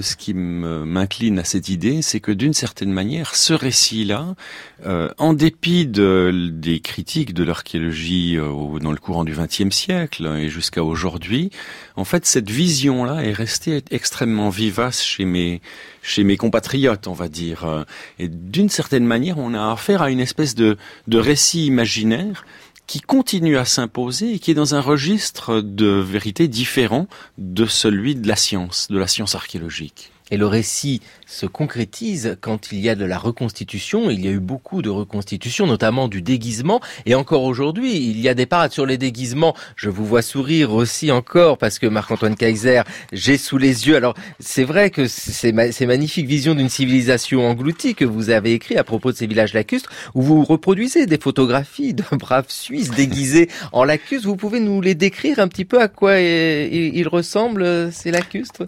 m'incline à cette idée, c'est que d'une certaine manière, ce récit-là, en dépit des critiques de l'archéologie dans le courant du XXe siècle et jusqu'à aujourd'hui, en fait, cette vision-là est restée extrêmement vivace chez mes compatriotes, on va dire. Et d'une certaine manière, on a affaire à une espèce de récit imaginaire qui continue à s'imposer et qui est dans un registre de vérité différent de celui de la science archéologique. Et le récit se concrétise quand il y a de la reconstitution. Il y a eu beaucoup de reconstitutions, notamment du déguisement. Et encore aujourd'hui, il y a des parades sur les déguisements. Je vous vois sourire aussi encore parce que Marc-Antoine Kayser, j'ai sous les yeux. Alors, c'est vrai que c'est magnifique vision d'une civilisation engloutie que vous avez écrit à propos de ces villages lacustres où vous reproduisez des photographies de braves Suisses déguisés en lacustres. Vous pouvez nous les décrire un petit peu à quoi ils ressemblent, ces lacustres?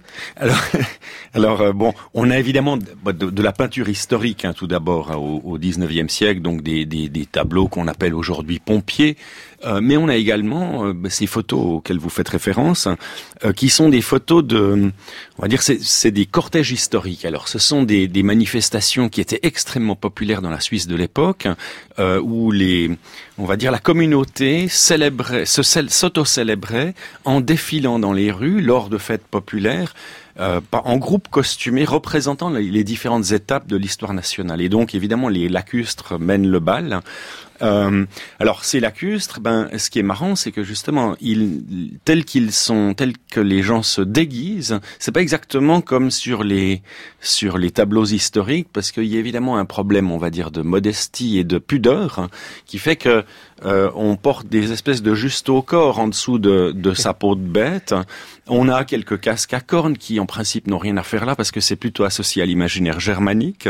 Alors bon, on a évidemment de la peinture historique, tout d'abord au XIXe siècle, donc des tableaux qu'on appelle aujourd'hui pompiers, mais on a également ces photos auxquelles vous faites référence, qui sont des photos on va dire, c'est des cortèges historiques. Alors, ce sont des manifestations qui étaient extrêmement populaires dans la Suisse de l'époque, où on va dire, la communauté s'auto-célébrait en défilant dans les rues lors de fêtes populaires, en groupe costumé représentant les différentes étapes de l'histoire nationale. Et donc, évidemment, les lacustres mènent le bal. Alors, ces lacustres, ce qui est marrant, c'est que justement, tels que les gens se déguisent, c'est pas exactement comme sur les tableaux historiques, parce qu'il y a évidemment un problème, on va dire, de modestie et de pudeur, qui fait que on porte des espèces de juste au corps en dessous de sa peau de bête. On a quelques casques à cornes qui, en principe, n'ont rien à faire là, parce que c'est plutôt associé à l'imaginaire germanique.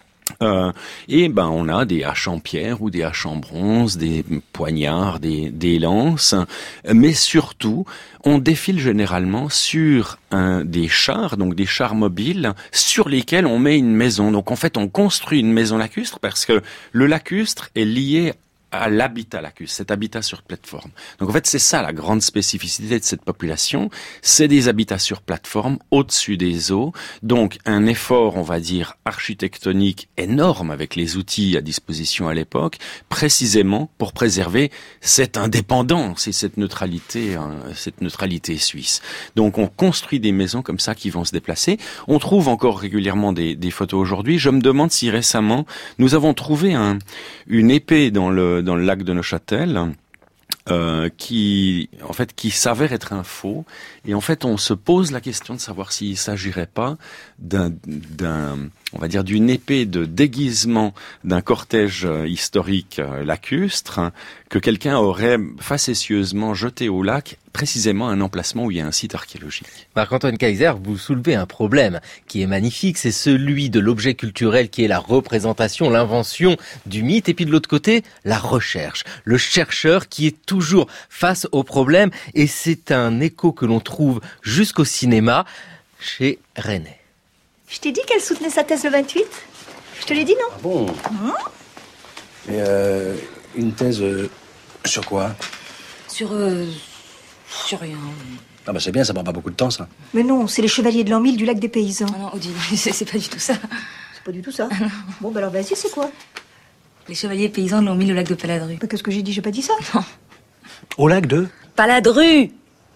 Et on a des haches en pierre ou des haches en bronze, des poignards, des lances, mais surtout on défile généralement sur des chars, donc des chars mobiles sur lesquels on met une maison. Donc en fait on construit une maison lacustre parce que le lacustre est lié à l'habitat lacustre, cet habitat sur plateforme. Donc en fait, c'est ça la grande spécificité de cette population, c'est des habitats sur plateforme, au-dessus des eaux, donc un effort, on va dire, architectonique énorme avec les outils à disposition à l'époque, précisément pour préserver cette indépendance et cette neutralité suisse. Donc on construit des maisons comme ça qui vont se déplacer. On trouve encore régulièrement des photos aujourd'hui. Je me demande si récemment, nous avons trouvé une épée dans le lac de Neuchâtel, qui s'avère être un faux. Et en fait, on se pose la question de savoir s'il s'agirait pas on va dire, d'une épée de déguisement d'un cortège historique lacustre que quelqu'un aurait facétieusement jeté au lac, précisément à un emplacement où il y a un site archéologique. Marc-Antoine Kayser, vous soulevez un problème qui est magnifique, c'est celui de l'objet culturel qui est la représentation, l'invention du mythe, et puis de l'autre côté, la recherche. Le chercheur qui est toujours face au problème, et c'est un écho que l'on trouve jusqu'au cinéma chez René. Je t'ai dit qu'elle soutenait sa thèse le 28 ? Je te l'ai dit, non ? Ah bon ? Mais une thèse sur quoi ? Sur rien. Ah c'est bien, ça prend pas beaucoup de temps, ça. Mais non, c'est les chevaliers de l'an 1000 du lac des paysans. Ah non, Odile, c'est pas du tout ça. C'est pas du tout ça ? Bon, alors vas-y, c'est quoi ? Les chevaliers paysans de l'an 1000 au lac de Paladru. Qu'est-ce que j'ai dit ? J'ai pas dit ça ? Non. Au lac de Paladru !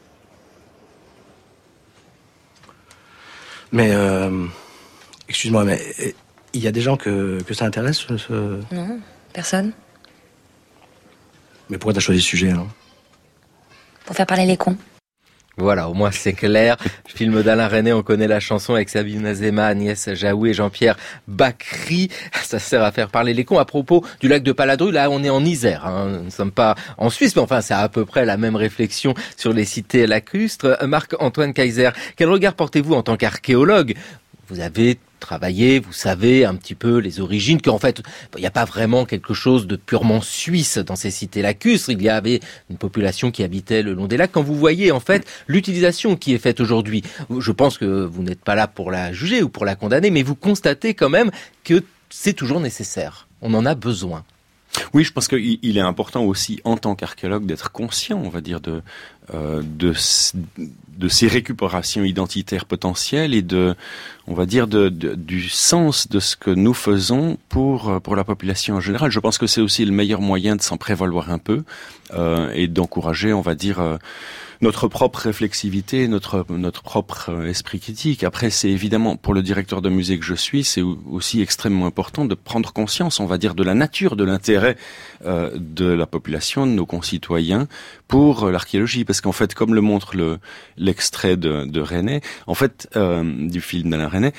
Mais, excuse-moi, mais il y a des gens que ça intéresse, Non, personne. Mais pourquoi t'as choisi ce sujet, alors ? Pour faire parler les cons. Voilà, au moins c'est clair. Film d'Alain Resnais, on connaît la chanson avec Sabine Azema, Agnès Jaoui et Jean-Pierre Bacry. Ça sert à faire parler les cons. À propos du lac de Paladru, là on est en Isère. Nous ne sommes pas en Suisse, mais enfin c'est à peu près la même réflexion sur les cités lacustres. Marc-Antoine Kaiser, quel regard portez-vous en tant qu'archéologue ? Vous avez travaillé, vous savez un petit peu les origines, qu'en fait, il n'y a pas vraiment quelque chose de purement suisse dans ces cités lacustres. Il y avait une population qui habitait le long des lacs. Quand vous voyez, en fait, l'utilisation qui est faite aujourd'hui, je pense que vous n'êtes pas là pour la juger ou pour la condamner, mais vous constatez quand même que c'est toujours nécessaire. On en a besoin. Oui, je pense qu'il est important aussi, en tant qu'archéologue, d'être conscient, on va dire, de ces récupérations identitaires potentielles et du sens de ce que nous faisons pour la population en général. Je pense que c'est aussi le meilleur moyen de s'en prévaloir un peu et d'encourager, on va dire, notre propre réflexivité, notre propre esprit critique. Après, c'est évidemment, pour le directeur de musée que je suis, c'est aussi extrêmement important de prendre conscience, on va dire, de la nature, de l'intérêt de la population, de nos concitoyens pour l'archéologie. Parce qu'en fait, comme le montre l'extrait de Resnais, en fait, du film d'Alain Resnais,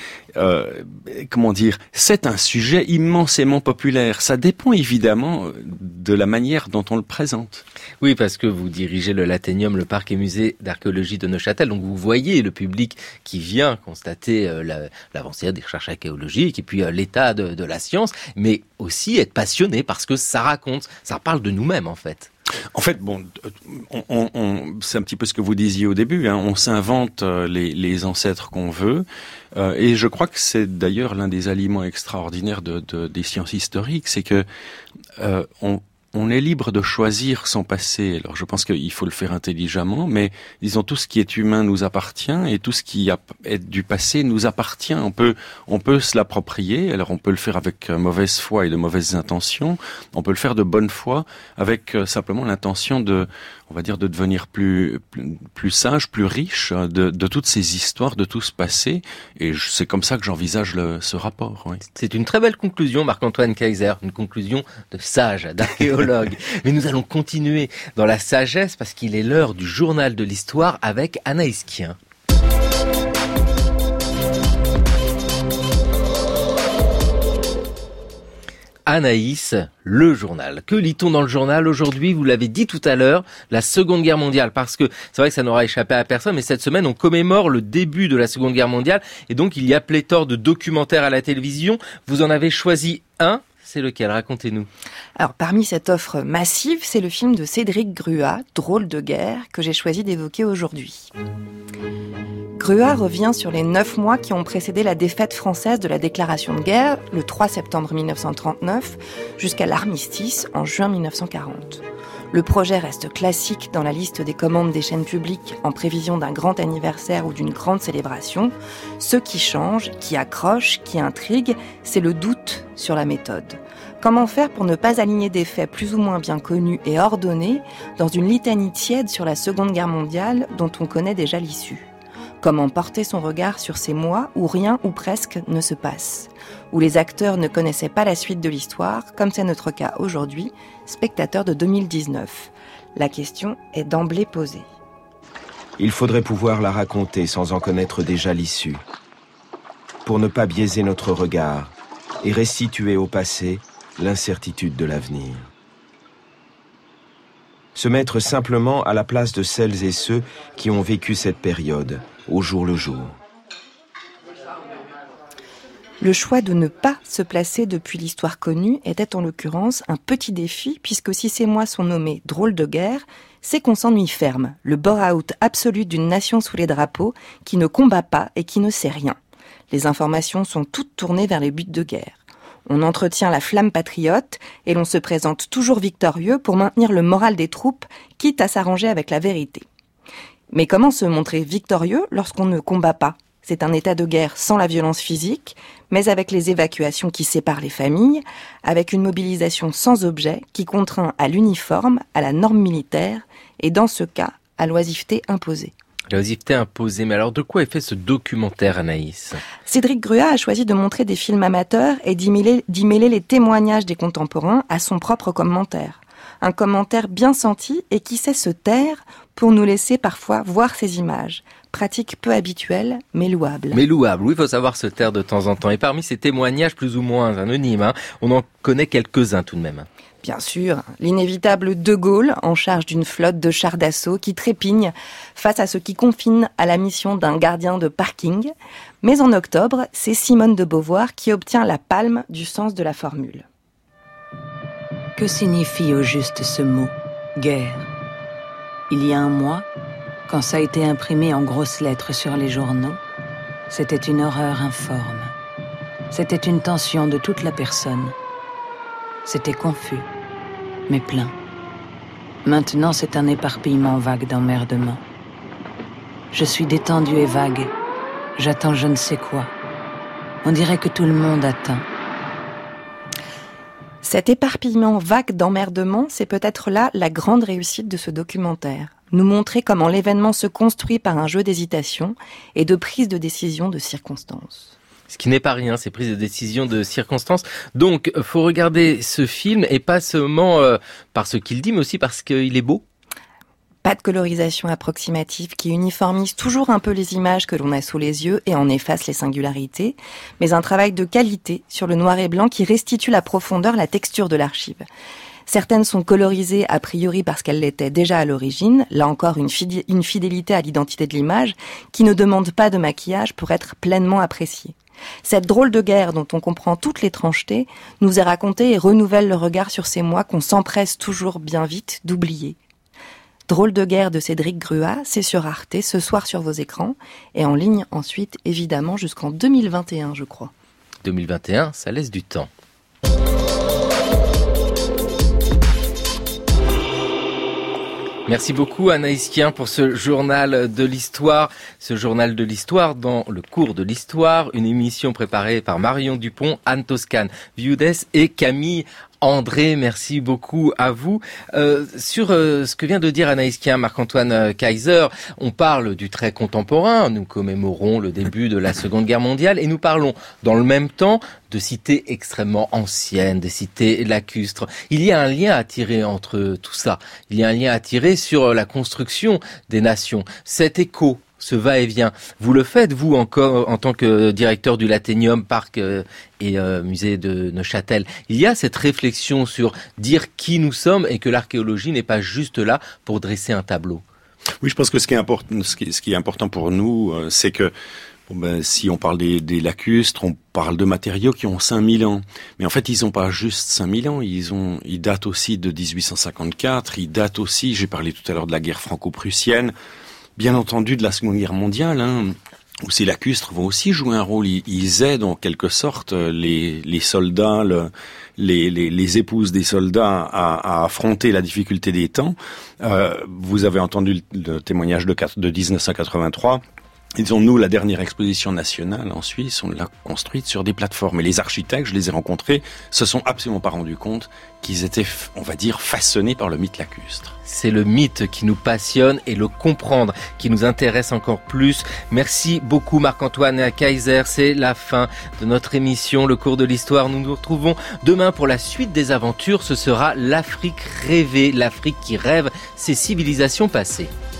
c'est un sujet immensément populaire. Ça dépend évidemment de la manière dont on le présente. Oui, parce que vous dirigez le Laténium, le parc et musée d'archéologie de Neuchâtel, donc vous voyez le public qui vient constater l'avancée des recherches archéologiques et puis l'état de la science, mais aussi être passionné parce que ça raconte, ça parle de nous-mêmes en fait. En fait, c'est un petit peu ce que vous disiez au début, hein, on s'invente les ancêtres qu'on veut, et je crois que c'est d'ailleurs l'un des aliments extraordinaires des sciences historiques, c'est que on est libre de choisir son passé. Alors je pense qu'il faut le faire intelligemment, mais disons tout ce qui est humain nous appartient et tout ce qui est du passé nous appartient. On peut se l'approprier. Alors on peut le faire avec mauvaise foi et de mauvaises intentions. On peut le faire de bonne foi avec simplement l'intention de devenir plus sage, plus riche de toutes ces histoires, de tout ce passé. Et c'est comme ça que j'envisage ce rapport. Oui. C'est une très belle conclusion, Marc-Antoine Kaiser, une conclusion de sage, d'archéologue. Mais nous allons continuer dans la sagesse parce qu'il est l'heure du journal de l'histoire avec Anaïs Kien. Anaïs, le journal. Que lit-on dans le journal aujourd'hui ? Vous l'avez dit tout à l'heure, la Seconde Guerre mondiale. Parce que c'est vrai que ça n'aura échappé à personne, mais cette semaine, on commémore le début de la Seconde Guerre mondiale. Et donc, il y a pléthore de documentaires à la télévision. Vous en avez choisi un. C'est lequel ? Racontez-nous. Alors, parmi cette offre massive, c'est le film de Cédric Gruat, Drôle de guerre, que j'ai choisi d'évoquer aujourd'hui. Gruat revient sur les 9 mois qui ont précédé la défaite française de la déclaration de guerre, le 3 septembre 1939, jusqu'à l'armistice en juin 1940. Le projet reste classique dans la liste des commandes des chaînes publiques en prévision d'un grand anniversaire ou d'une grande célébration. Ce qui change, qui accroche, qui intrigue, c'est le doute sur la méthode. Comment faire pour ne pas aligner des faits plus ou moins bien connus et ordonnés dans une litanie tiède sur la Seconde Guerre mondiale dont on connaît déjà l'issue ? Comment porter son regard sur ces mois où rien ou presque ne se passe, où les acteurs ne connaissaient pas la suite de l'histoire, comme c'est notre cas aujourd'hui, spectateurs de 2019. La question est d'emblée posée. Il faudrait pouvoir la raconter sans en connaître déjà l'issue, pour ne pas biaiser notre regard et restituer au passé l'incertitude de l'avenir. Se mettre simplement à la place de celles et ceux qui ont vécu cette période, au jour le jour. Le choix de ne pas se placer depuis l'histoire connue était en l'occurrence un petit défi, puisque si ces mois sont nommés drôles de guerre, c'est qu'on s'ennuie ferme, le bore-out absolu d'une nation sous les drapeaux qui ne combat pas et qui ne sait rien. Les informations sont toutes tournées vers les buts de guerre. On entretient la flamme patriote et l'on se présente toujours victorieux pour maintenir le moral des troupes, quitte à s'arranger avec la vérité. Mais comment se montrer victorieux lorsqu'on ne combat pas ? C'est un état de guerre sans la violence physique, mais avec les évacuations qui séparent les familles, avec une mobilisation sans objet qui contraint à l'uniforme, à la norme militaire, et dans ce cas, à l'oisiveté imposée. L'oisiveté imposée, mais alors de quoi est fait ce documentaire, Anaïs ? Cédric Gruat a choisi de montrer des films amateurs et d'y mêler les témoignages des contemporains à son propre commentaire. Un commentaire bien senti et qui sait se taire pour nous laisser parfois voir ces images. Pratique peu habituelle, mais louable. Mais louable, oui, il faut savoir se taire de temps en temps. Et parmi ces témoignages plus ou moins anonymes, on en connaît quelques-uns tout de même. Bien sûr, l'inévitable De Gaulle, en charge d'une flotte de chars d'assaut qui trépigne face à ce qui confine à la mission d'un gardien de parking. Mais en octobre, c'est Simone de Beauvoir qui obtient la palme du sens de la formule. Que signifie au juste ce mot, guerre ? Il y a un mois, quand ça a été imprimé en grosses lettres sur les journaux, c'était une horreur informe. C'était une tension de toute la personne. C'était confus, mais plein. Maintenant, c'est un éparpillement vague d'emmerdement. Je suis détendue et vague. J'attends je ne sais quoi. On dirait que tout le monde attend. Cet éparpillement vague d'emmerdement, c'est peut-être là la grande réussite de ce documentaire. Nous montrer comment l'événement se construit par un jeu d'hésitation et de prise de décision de circonstances. Ce qui n'est pas rien, ces prises de décision de circonstances. Donc, faut regarder ce film, et pas seulement par ce qu'il dit, mais aussi parce qu'il est beau. Pas de colorisation approximative qui uniformise toujours un peu les images que l'on a sous les yeux et en efface les singularités, mais un travail de qualité sur le noir et blanc qui restitue la profondeur, la texture de l'archive. Certaines sont colorisées a priori parce qu'elles l'étaient déjà à l'origine, là encore une fidélité à l'identité de l'image qui ne demande pas de maquillage pour être pleinement appréciée. Cette drôle de guerre dont on comprend toutes l'étrangeté nous est racontée et renouvelle le regard sur ces mois qu'on s'empresse toujours bien vite d'oublier. Drôle de guerre de Cédric Gruat, c'est sur Arte ce soir sur vos écrans et en ligne ensuite évidemment jusqu'en 2021 je crois. 2021, ça laisse du temps. Merci beaucoup Anaïs Kien pour ce journal de l'histoire. Ce journal de l'histoire dans le cours de l'histoire, une émission préparée par Marion Dupont, Anne Toscane, Viudes et Camille André, merci beaucoup à vous. Sur ce que vient de dire Anaïs Kien, Marc-Antoine Kaiser, on parle du trait contemporain, nous commémorons le début de la Seconde Guerre mondiale et nous parlons dans le même temps de cités extrêmement anciennes, des cités lacustres. Il y a un lien à tirer entre tout ça, il y a un lien à tirer sur la construction des nations. Cet écho, ce va-et-vient, vous le faites, vous, encore en tant que directeur du Laténium, parc et musée de Neuchâtel. Il y a cette réflexion sur dire qui nous sommes et que l'archéologie n'est pas juste là pour dresser un tableau. Oui, je pense que ce qui est important pour nous, c'est que si on parle des lacustres, on parle de matériaux qui ont 5000 ans. Mais en fait, ils n'ont pas juste 5000 ans, ils datent aussi de 1854, ils datent aussi, j'ai parlé tout à l'heure de la guerre franco-prussienne, bien entendu de la Seconde Guerre mondiale, où ces lacustres vont aussi jouer un rôle. Ils aident en quelque sorte les soldats, les épouses des soldats à affronter la difficulté des temps. Vous avez entendu le témoignage de 1983. Disons, nous, la dernière exposition nationale en Suisse, on l'a construite sur des plateformes. Et les architectes, je les ai rencontrés, se sont absolument pas rendus compte qu'ils étaient, on va dire, façonnés par le mythe lacustre. C'est le mythe qui nous passionne et le comprendre qui nous intéresse encore plus. Merci beaucoup Marc-Antoine Kaiser. C'est la fin de notre émission, le cours de l'histoire. Nous nous retrouvons demain pour la suite des aventures. Ce sera l'Afrique rêvée, l'Afrique qui rêve ses civilisations passées.